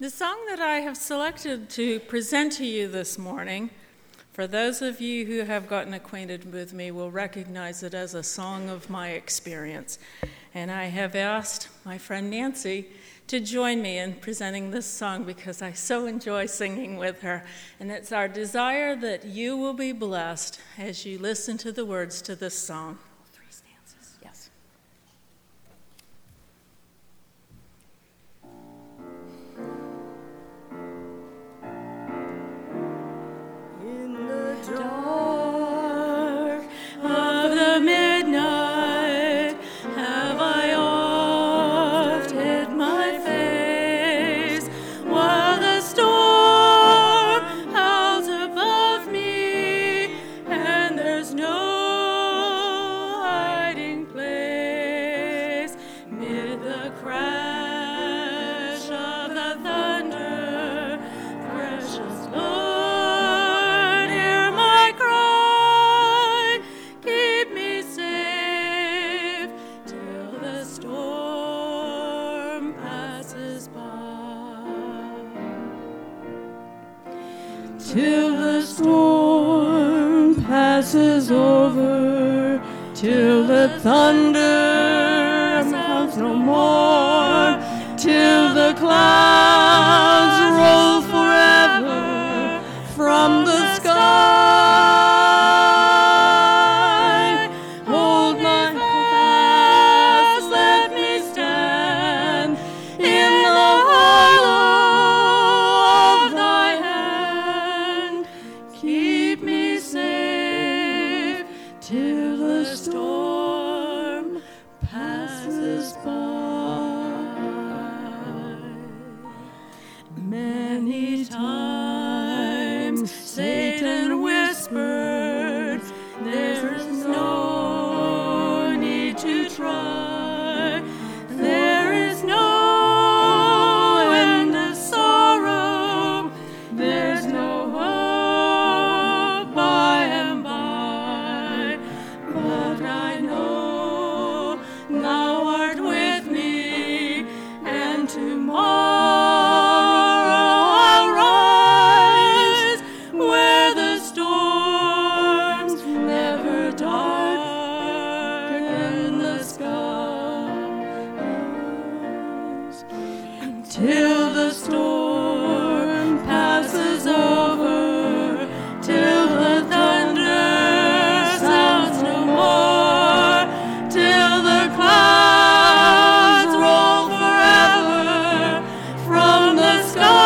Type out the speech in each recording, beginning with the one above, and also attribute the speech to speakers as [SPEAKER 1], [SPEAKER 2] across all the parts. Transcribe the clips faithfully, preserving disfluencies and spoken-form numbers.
[SPEAKER 1] The song that I have selected to present to you this morning, for those of you who have gotten acquainted with me, will recognize it as a song of my experience. And I have asked my friend Nancy to join me in presenting this song because I so enjoy singing with her. And it's our desire that you will be blessed as you listen to the words to this song. Three stanzas, yes. In the dark of the midnight have I oft hid my face, while the storm howls above me, and there's no hiding place. Mid the crash of the thunder, precious Lord, hear my cry. Keep me safe till the storm passes by. Till the storm passes over, till the thunder sounds no more, till the clouds roll forever from the sky. Hold my fast, let me stand in the hollow of thy hand. Keep me safe till the storm passes by. Many times Satan whispered, there is no need to try. There is no end of sorrow. There's no hope by and by. But I know thou art with me, and tomorrow I'll rise where the storms never darken the skies. Until the storm passes over, till the thunder sounds no more, till the clouds roll forever from the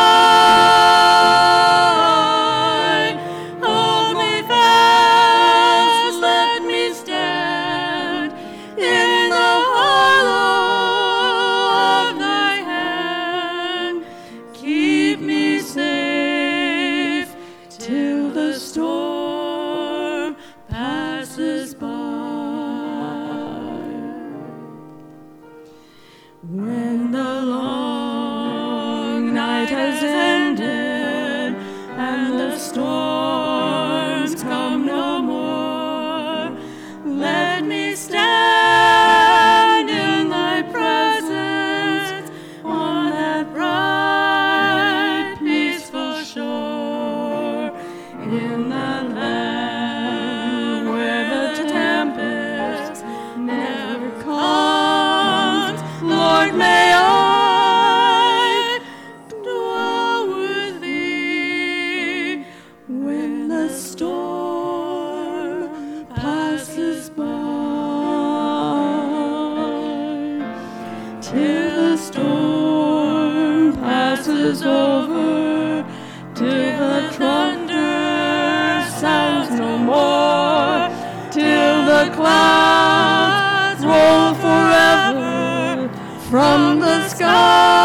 [SPEAKER 1] sky. Hold me fast, let me stand in the hollow of thy hand. Keep me safe till the storm passes by. When the long night has ended and the storms come no more, let me stand in thy presence on that bright, peaceful shore, in the land where the tempest never comes. Lord, may I dwell with thee when the storm passes by. Till the storm passes over, till the thunder sounds no more, till the clouds roll forever from the sky.